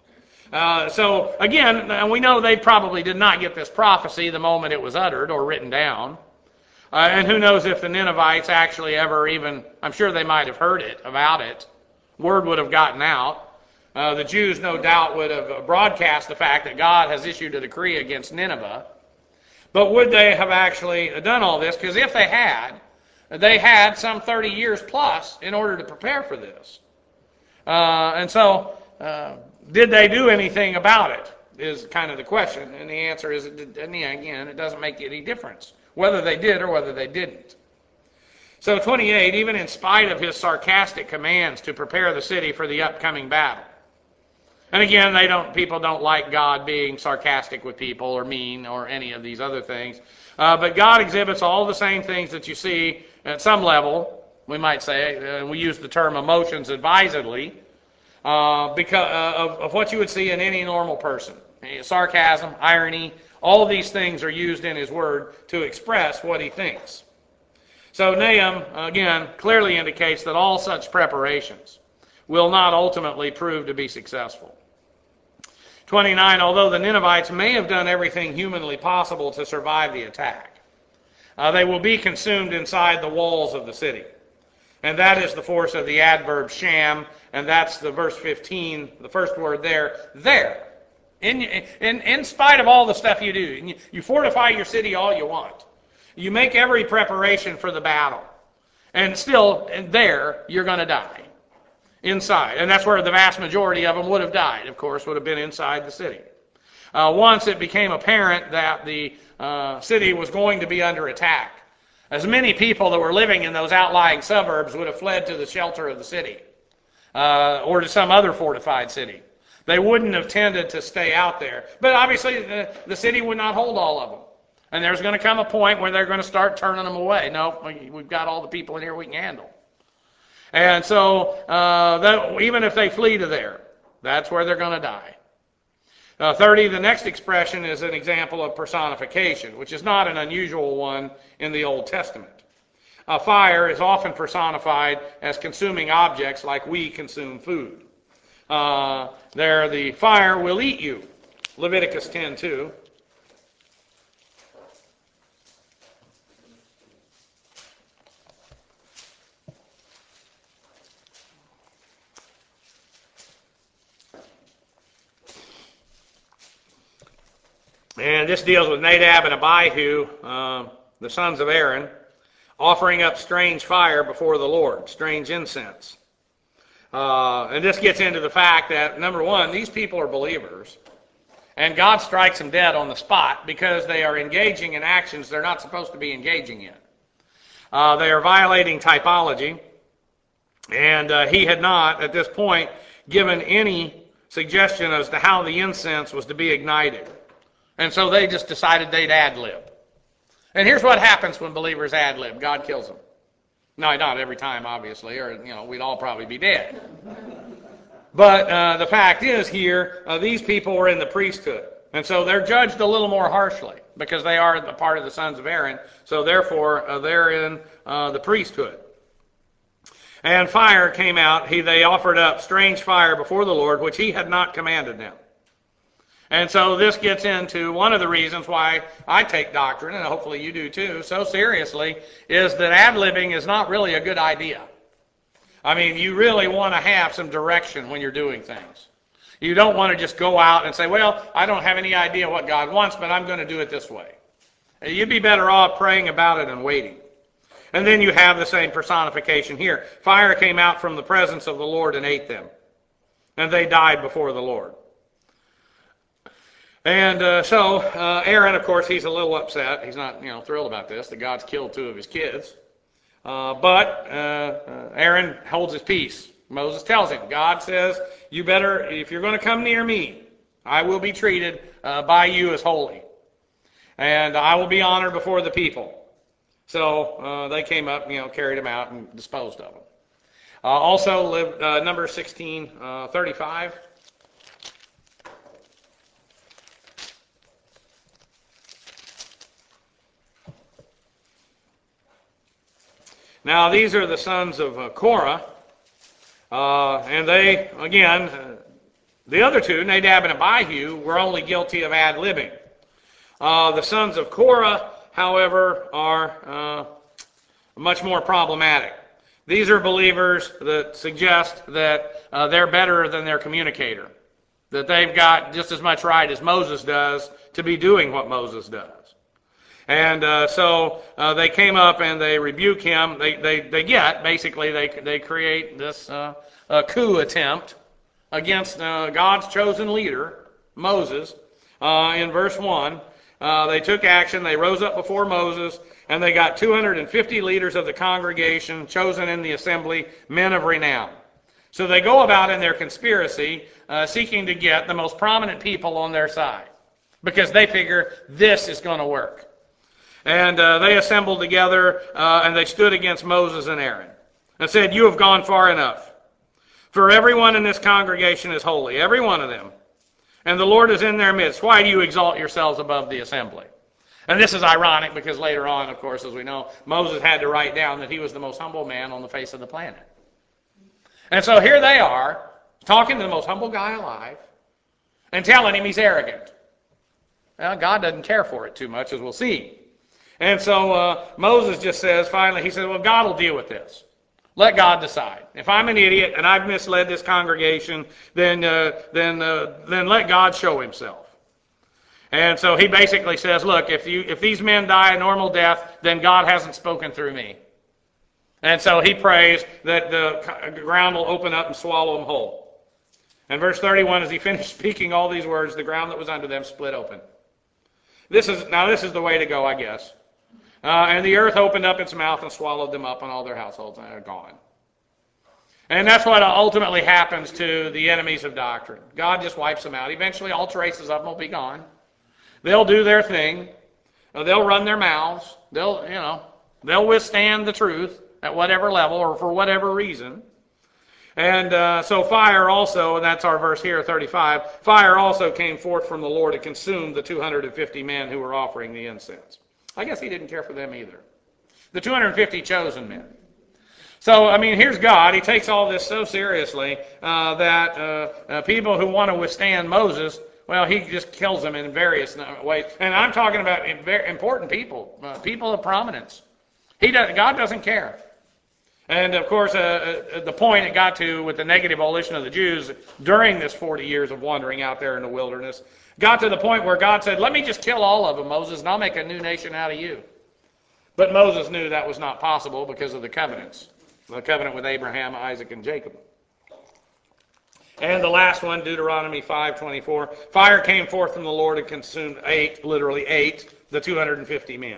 Uh, so, again, we know they probably did not get this prophecy the moment it was uttered or written down. Uh, and who knows if the Ninevites actually ever even, I'm sure they might have heard it, about it. Word would have gotten out. Uh, the Jews, no doubt, would have broadcast the fact that God has issued a decree against Nineveh. But would they have actually done all this? Because if they had, they had some thirty years plus in order to prepare for this. Uh, and so, uh, did they do anything about it, is kind of the question. And the answer is, again, it doesn't make any difference whether they did or whether they didn't. So twenty-eight, even in spite of his sarcastic commands to prepare the city for the upcoming battle. And again, they don't. People don't like God being sarcastic with people or mean or any of these other things. Uh, but God exhibits all the same things that you see at some level, we might say, uh, we use the term emotions advisedly, uh, because uh, of, of what you would see in any normal person. Sarcasm, irony, all of these things are used in his word to express what he thinks. So Nahum, again, clearly indicates that all such preparations will not ultimately prove to be successful. twenty-nine, although the Ninevites may have done everything humanly possible to survive the attack, uh, they will be consumed inside the walls of the city. And that is the force of the adverb sham, and that's the verse fifteen, the first word there, there. In, in, in spite of all the stuff you do, you fortify your city all you want. You make every preparation for the battle. And still, there, you're going to die. Inside. And that's where the vast majority of them would have died, of course, would have been inside the city. Uh, once it became apparent that the uh, city was going to be under attack, as many people that were living in those outlying suburbs would have fled to the shelter of the city uh, or to some other fortified city. They wouldn't have tended to stay out there. But obviously, the, the city would not hold all of them. And there's going to come a point where they're going to start turning them away. No, we've got all the people in here we can handle. And so, uh, that, even if they flee to there, that's where they're going to die. Uh, thirty, the next expression is an example of personification, which is not an unusual one in the Old Testament. Uh, fire is often personified as consuming objects like we consume food. Uh, there, the fire will eat you. Leviticus ten two. And this deals with Nadab and Abihu, uh, the sons of Aaron, offering up strange fire before the Lord, strange incense. Uh, and this gets into the fact that, number one, these people are believers, and God strikes them dead on the spot because they are engaging in actions they're not supposed to be engaging in. Uh, they are violating typology, and uh, he had not, at this point, given any suggestion as to how the incense was to be ignited. And so they just decided they'd ad-lib. And here's what happens when believers ad-lib. God kills them. No, not every time, obviously, or you know, we'd all probably be dead. But uh, the fact is here, uh, these people were in the priesthood. And so they're judged a little more harshly because they are a part of the sons of Aaron. So therefore, uh, they're in uh, the priesthood. And fire came out. He, they offered up strange fire before the Lord, which he had not commanded them. And so this gets into one of the reasons why I take doctrine, and hopefully you do too, so seriously, is that ad-libbing is not really a good idea. I mean, you really want to have some direction when you're doing things. You don't want to just go out and say, well, I don't have any idea what God wants, but I'm going to do it this way. You'd be better off praying about it and waiting. And then you have the same personification here. Fire came out from the presence of the Lord and ate them. And they died before the Lord. And uh, so uh, Aaron, of course, he's a little upset. He's not, you know, thrilled about this, that God's killed two of his kids. Uh, but uh, uh, Aaron holds his peace. Moses tells him, God says, you better, if you're going to come near me, I will be treated uh, by you as holy. And I will be honored before the people. So uh, they came up, you know, carried him out and disposed of him. Uh, also, lived, uh, number sixteen thirty-five. Now, these are the sons of uh, Korah, uh, and they, again, uh, the other two, Nadab and Abihu, were only guilty of ad-libbing. Uh, the sons of Korah, however, are uh, much more problematic. These are believers that suggest that uh, they're better than their communicator, that they've got just as much right as Moses does to be doing what Moses does. And uh, so uh, they came up and they rebuke him. They they they get basically they they create this uh, uh, coup attempt against uh, God's chosen leader Moses. Uh, in verse one, uh, they took action. They rose up before Moses, and they got two hundred fifty leaders of the congregation chosen in the assembly, men of renown. So they go about in their conspiracy, uh, seeking to get the most prominent people on their side, because they figure this is going to work. And uh, they assembled together, uh, and they stood against Moses and Aaron and said, you have gone far enough. For everyone in this congregation is holy, every one of them. And the Lord is in their midst. Why do you exalt yourselves above the assembly? And this is ironic because later on, of course, as we know, Moses had to write down that he was the most humble man on the face of the planet. And so here they are, talking to the most humble guy alive and telling him he's arrogant. Well, God doesn't care for it too much, as we'll see. And so uh, Moses just says, finally, he says, well, God will deal with this. Let God decide. If I'm an idiot and I've misled this congregation, then uh, then uh, then let God show himself. And so he basically says, look, if you if these men die a normal death, then God hasn't spoken through me. And so he prays that the ground will open up and swallow them whole. And verse thirty-one, as he finished speaking all these words, the ground that was under them split open. This is now this is the way to go, I guess. Uh, and the earth opened up its mouth and swallowed them up and all their households, and they're gone. And that's what ultimately happens to the enemies of doctrine. God just wipes them out. Eventually, all traces of them will be gone. They'll do their thing. They'll run their mouths. They'll, you know, they'll withstand the truth at whatever level or for whatever reason. And uh, so fire also, and that's our verse here, thirty-five, fire also came forth from the Lord and consumed the two hundred fifty men who were offering the incense. I guess he didn't care for them either. The two hundred fifty chosen men. So, I mean, here's God. He takes all this so seriously uh, that uh, uh, people who want to withstand Moses, well, he just kills them in various ways. And I'm talking about very important people, uh, people of prominence. He does, God doesn't care. And, of course, uh, uh, the point it got to with the negative volition of the Jews during this forty years of wandering out there in the wilderness, got to the point where God said, let me just kill all of them, Moses, and I'll make a new nation out of you. But Moses knew that was not possible because of the covenants. The covenant with Abraham, Isaac, and Jacob. And the last one, Deuteronomy five twenty-four. Fire came forth from the Lord and consumed eight, literally eight, the two hundred fifty men.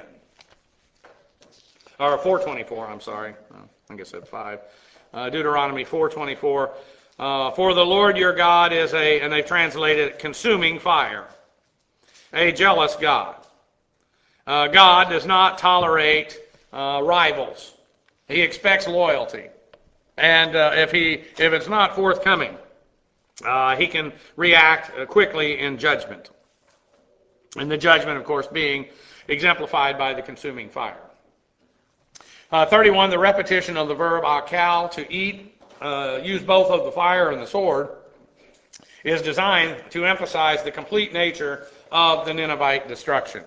Or four twenty-four, I'm sorry. I think I said five. Uh, Deuteronomy four twenty-four. Uh, For the Lord your God is a, and they've translated it, consuming fire. A jealous God. Uh, God does not tolerate uh, rivals. He expects loyalty, and uh, if he if it's not forthcoming, uh, he can react uh, quickly in judgment. And the judgment, of course, being exemplified by the consuming fire. Uh, thirty-one, the repetition of the verb akal, to eat, uh, use both of the fire and the sword, is designed to emphasize the complete nature of the Ninevite destruction.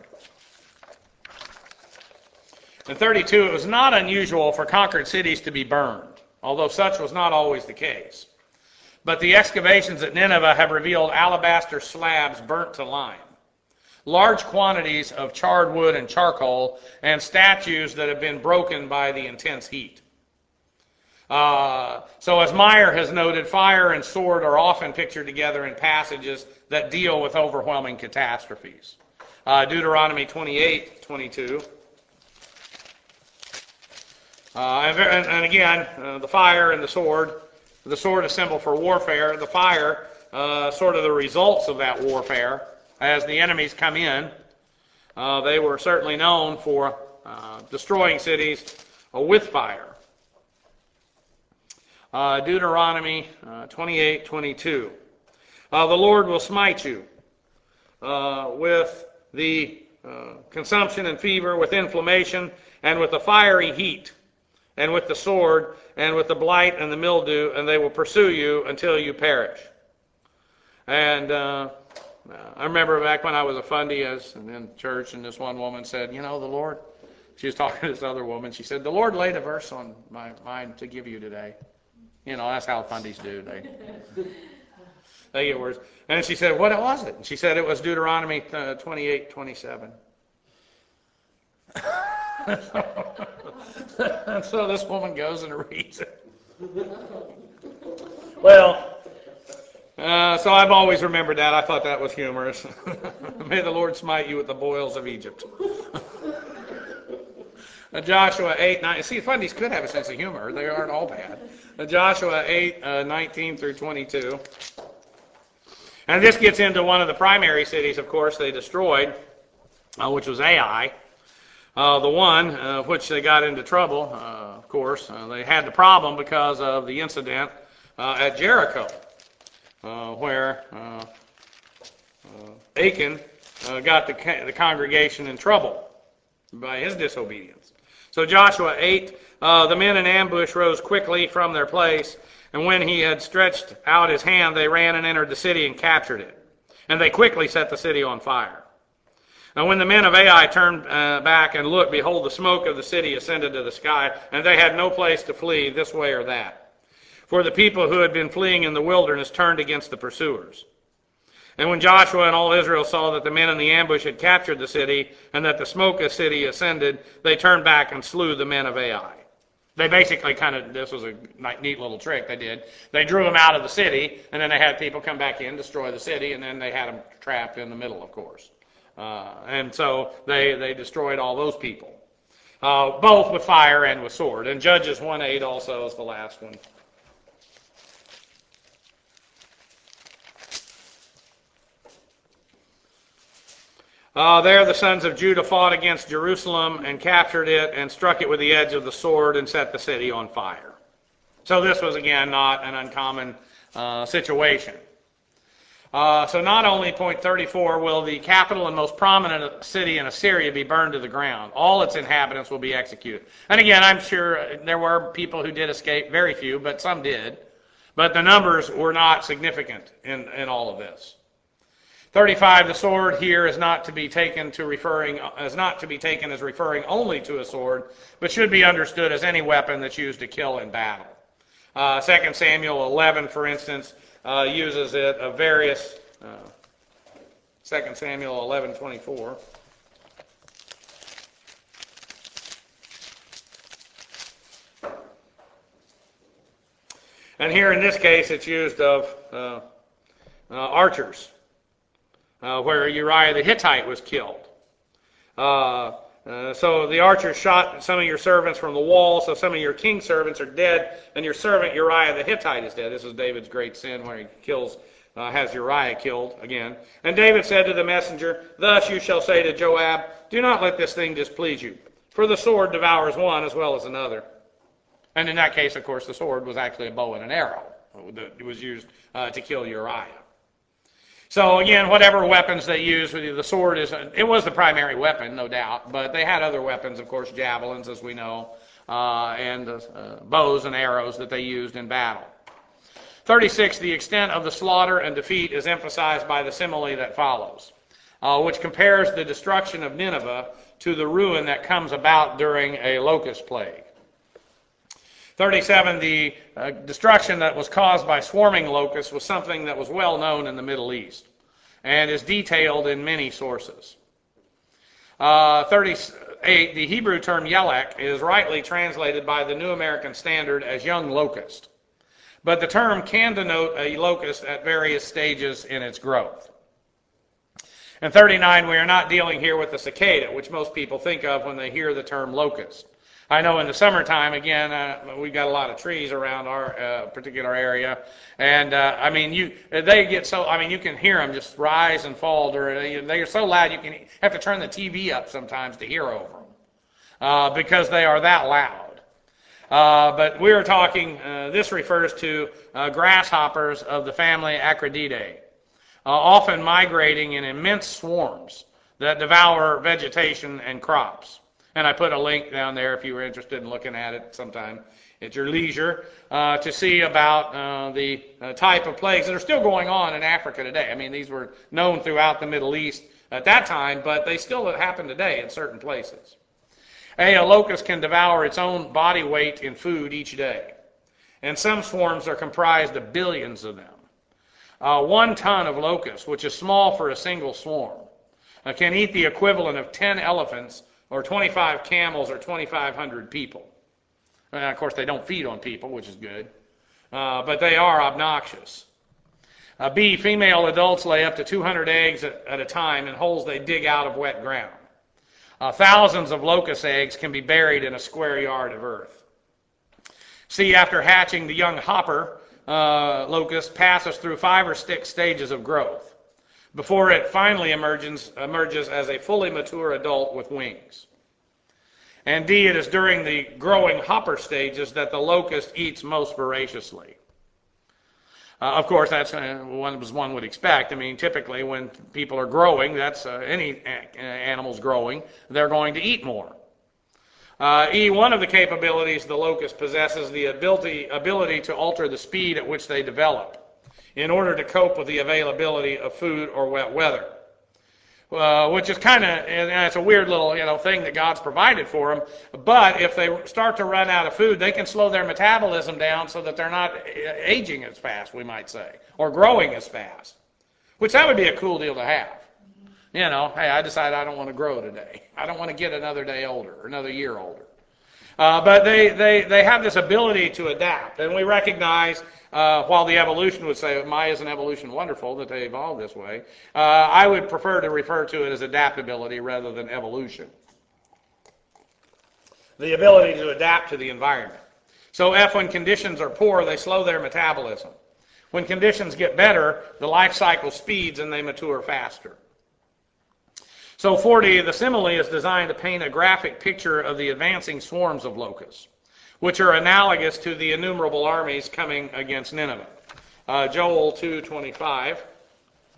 In thirty-two, it was not unusual for conquered cities to be burned, although such was not always the case. But the excavations at Nineveh have revealed alabaster slabs burnt to lime, large quantities of charred wood and charcoal, and statues that have been broken by the intense heat. Uh, so as Meyer has noted, fire and sword are often pictured together in passages that deal with overwhelming catastrophes. Uh, Deuteronomy twenty-eight twenty-two. Uh, and, and again, uh, the fire and the sword. The sword is symbol for warfare. The fire, uh, sort of the results of that warfare. As the enemies come in, uh, they were certainly known for uh, destroying cities uh, with fire. Uh, Deuteronomy uh, twenty-eight twenty-two. Uh, the Lord will smite you uh, with the uh, consumption and fever, with inflammation, and with the fiery heat, and with the sword, and with the blight and the mildew, and they will pursue you until you perish. And uh, I remember back when I was a fundy as in church, and this one woman said, you know, the Lord, she was talking to this other woman, she said, the Lord laid a verse on my mind to give you today. You know, that's how fundies do. They, they get words. And she said, what was it? And she said it was Deuteronomy twenty-eight twenty-seven. And so this woman goes and reads it. Well, uh, so I've always remembered that. I thought that was humorous. May the Lord smite you with the boils of Egypt. uh, Joshua eight nine. See, fundies could have a sense of humor. They aren't all bad. Uh, Joshua eight uh, nineteen through twenty-two. And this gets into one of the primary cities, of course, they destroyed, uh, which was Ai. Uh, the one uh, which they got into trouble, uh, of course. Uh, they had the problem because of the incident uh, at Jericho, uh, where uh, uh, Achan uh, got the, the congregation in trouble by his disobedience. So Joshua eight, uh, the men in ambush rose quickly from their place, and when he had stretched out his hand, they ran and entered the city and captured it. And they quickly set the city on fire. And when the men of Ai turned uh, back and looked, behold, the smoke of the city ascended to the sky, and they had no place to flee this way or that. For the people who had been fleeing in the wilderness turned against the pursuers. And when Joshua and all Israel saw that the men in the ambush had captured the city, and that the smoke of the city ascended, they turned back and slew the men of Ai. They basically kind of, this was a neat little trick they did. They drew them out of the city, and then they had people come back in, destroy the city, and then they had them trapped in the middle, of course. Uh, and so they, they destroyed all those people, uh, both with fire and with sword. And Judges one eight also is the last one. Uh, there the sons of Judah fought against Jerusalem and captured it and struck it with the edge of the sword and set the city on fire. So this was, again, not an uncommon uh, situation. Uh, so not only, point thirty-four, will the capital and most prominent city in Assyria be burned to the ground, all its inhabitants will be executed. And again, I'm sure there were people who did escape, very few, but some did. But the numbers were not significant in, in all of this. thirty-five, the sword here is not to be taken to referring is not to be taken as referring only to a sword, but should be understood as any weapon that's used to kill in battle. Uh, Second Samuel eleven, for instance, uh, uses it of various. Uh, Second Samuel eleven twenty-four. And here in this case, it's used of uh, uh, archers, uh, where Uriah the Hittite was killed. Uh, uh, so the archers shot some of your servants from the wall, so some of your king servants are dead, and your servant Uriah the Hittite is dead. This is David's great sin where he kills, uh, has Uriah killed again. And David said to the messenger, "Thus you shall say to Joab, do not let this thing displease you, for the sword devours one as well as another." And in that case, of course, the sword was actually a bow and an arrow. It was used uh, to kill Uriah. So again, whatever weapons they used, the sword is, it was the primary weapon, no doubt, but they had other weapons, of course, javelins, as we know, uh, and uh, bows and arrows that they used in battle. thirty-six, the extent of the slaughter and defeat is emphasized by the simile that follows, uh, which compares the destruction of Nineveh to the ruin that comes about during a locust plague. thirty-seven, the uh, destruction that was caused by swarming locusts was something that was well known in the Middle East and is detailed in many sources. Uh, thirty-eight, the Hebrew term yelek is rightly translated by the New American Standard as young locust, but the term can denote a locust at various stages in its growth. And thirty-nine, we are not dealing here with the cicada, which most people think of when they hear the term locust. I know in the summertime, again, uh, we've got a lot of trees around our uh, particular area, and uh, I mean, you they get so, I mean, you can hear them just rise and fall. During, they are so loud you can have to turn the T V up sometimes to hear over them uh, because they are that loud. Uh, but we are talking, uh, this refers to uh, grasshoppers of the family Acrididae, uh, often migrating in immense swarms that devour vegetation and crops. And I put a link down there if you were interested in looking at it sometime at your leisure uh, to see about uh, the uh, type of plagues that are still going on in Africa today. I mean, these were known throughout the Middle East at that time, but they still happen today in certain places. A, a locust can devour its own body weight in food each day, and some swarms are comprised of billions of them. Uh, one ton of locusts, which is small for a single swarm, uh, can eat the equivalent of ten elephants or twenty-five camels, or twenty-five hundred people. And of course, they don't feed on people, which is good, uh, but they are obnoxious. Uh, B, female adults lay up to two hundred eggs at, at a time in holes they dig out of wet ground. Uh, thousands of locust eggs can be buried in a square yard of earth. C, after hatching, the young hopper uh, locust passes through five or six stages of growth before it finally emerges, emerges as a fully mature adult with wings. And D, it is during the growing hopper stages that the locust eats most voraciously. Uh, of course, that's uh, one, as one would expect. I mean, typically when people are growing, that's uh, any a- animal's growing, they're going to eat more. Uh, E, one of the capabilities the locust possesses the ability, ability to alter the speed at which they develop in order to cope with the availability of food or wet weather, uh, which is kind of, and it's a weird little, you know, thing that God's provided for them. But if they start to run out of food, they can slow their metabolism down so that they're not aging as fast, we might say, or growing as fast, which that would be a cool deal to have. You know, hey, I decide I don't want to grow today. I don't want to get another day older, or another year older. Uh, but they, they, they have this ability to adapt, and we recognize, uh, while the evolution would say, why isn't evolution wonderful that they evolved this way, uh, I would prefer to refer to it as adaptability rather than evolution. The ability to adapt to the environment. So F, when conditions are poor, they slow their metabolism. When conditions get better, the life cycle speeds and they mature faster. So forty, the simile is designed to paint a graphic picture of the advancing swarms of locusts, which are analogous to the innumerable armies coming against Nineveh. Uh, Joel two twenty-five.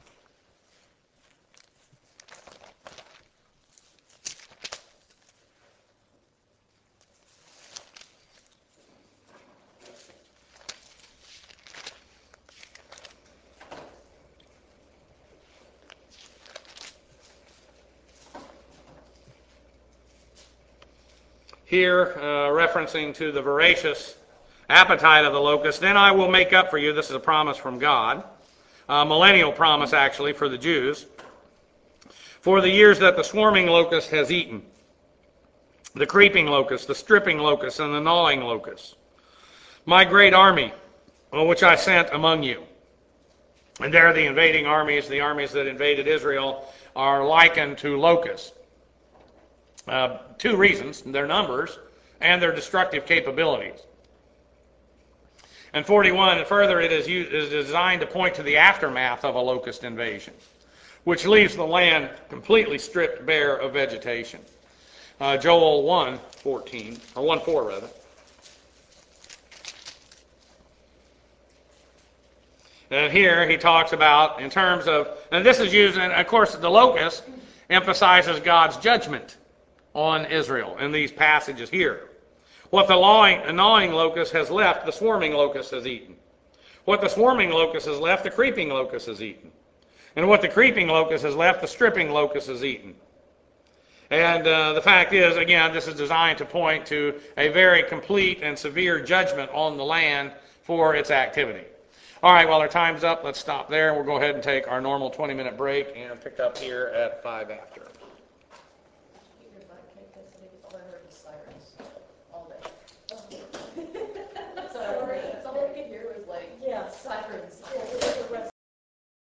here, uh, referencing to the voracious appetite of the locust. Then I will make up for you. This is a promise from God, a millennial promise actually for the Jews, for the years that the swarming locust has eaten, the creeping locust, the stripping locust, and the gnawing locust. My great army, which I sent among you. And there the invading armies, the armies that invaded Israel, are likened to locusts. Uh, two reasons, their numbers and their destructive capabilities. And forty-one, and further, it is, used, is designed to point to the aftermath of a locust invasion, which leaves the land completely stripped bare of vegetation. Uh, Joel one fourteen, or one four rather. And here he talks about, in terms of, and this is used, and of course the locust emphasizes God's judgment on Israel in these passages here. What the gnawing, gnawing locust has left, the swarming locust has eaten. What the swarming locust has left, the creeping locust has eaten. And what the creeping locust has left, the stripping locust has eaten. And uh, the fact is, again, this is designed to point to a very complete and severe judgment on the land for its activity. All right, well, our time's up. Let's stop there. We'll go ahead and take our normal twenty-minute break and pick up here at five after. All I heard was sirens all day. Sorry, that's all I could hear was like, yeah, sirens.